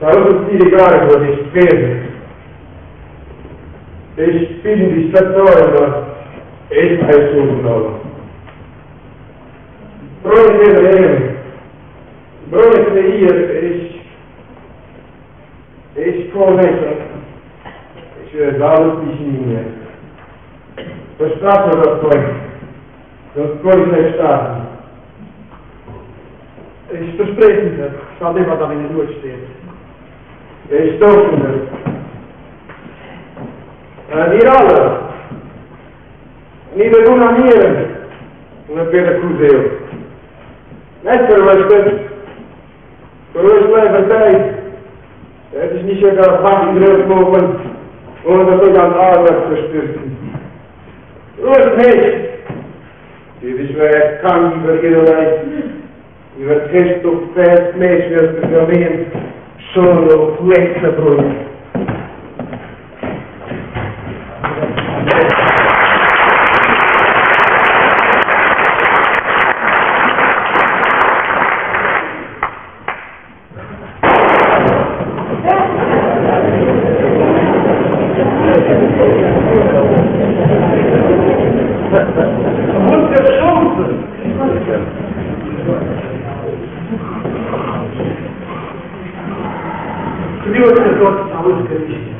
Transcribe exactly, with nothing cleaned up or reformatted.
Saluto stile carico di spese, e spiriti di stazione, e stai sul nodo. Brone che vedremo, brone che io, e e sconnesso, e ci è dato vicino. Per stato da poi, non puoi sei stato. E sto spretito, sapeva da venire due stelle. E sto con a dirala, ni da una mia, una per cruzeo. Essere la stessa, per la stessa per te, het is niet zo dat vaak iedereen mogen, omdat ik aan het arbeid verstuurd. Roos niet. Dit is waar kan die vergelijking. Je wordt gist op vijf meisjes te verleen, solo flexe brood. Dios te toca a vos que